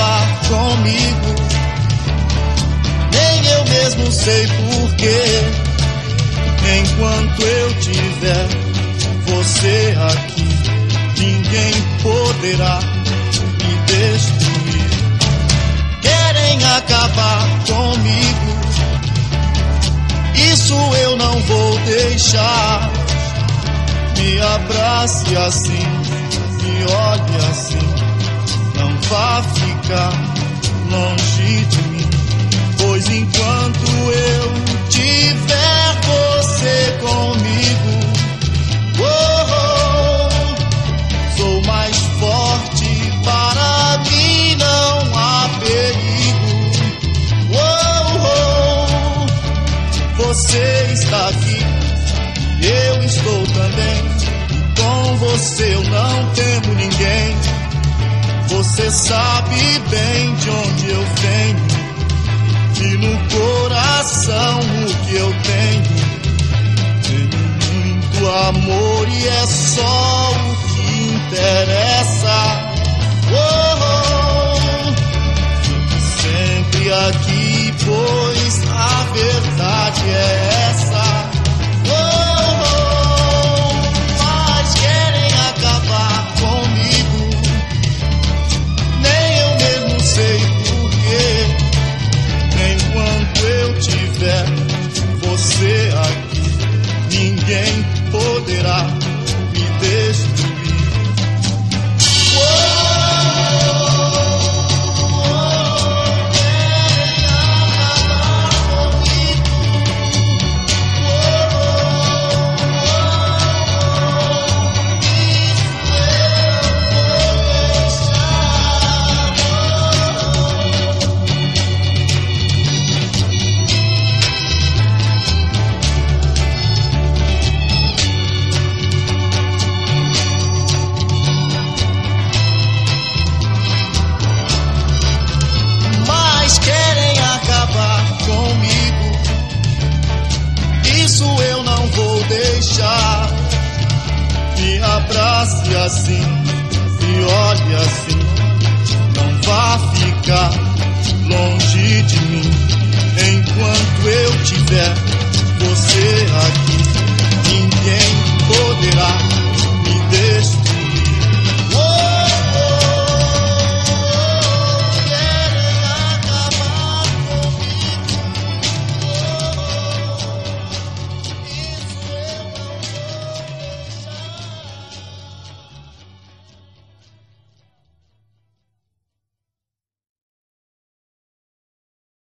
acabar comigo. Nem eu mesmo sei porquê. Enquanto eu tiver você aqui, ninguém poderá me destruir. Querem acabar comigo, isso eu não vou deixar. Me abrace assim, me olhe assim, não vá ficar longe de mim. Pois enquanto eu tiver você comigo, sou mais forte, para mim não há perigo. Você está aqui, eu estou também. Com você eu não temo ninguém. Você sabe bem de onde eu venho e no coração o que eu tenho. Tenho muito amor e é só o que interessa. Fique sempre aqui, pois a verdade é essa. Mas querem acabar comigo, nem eu mesmo sei porquê. Enquanto eu tiver você aqui, ninguém poderá me destruir. Me abrace assim, me olhe assim, não vá ficar longe de mim. Enquanto eu tiver você aqui,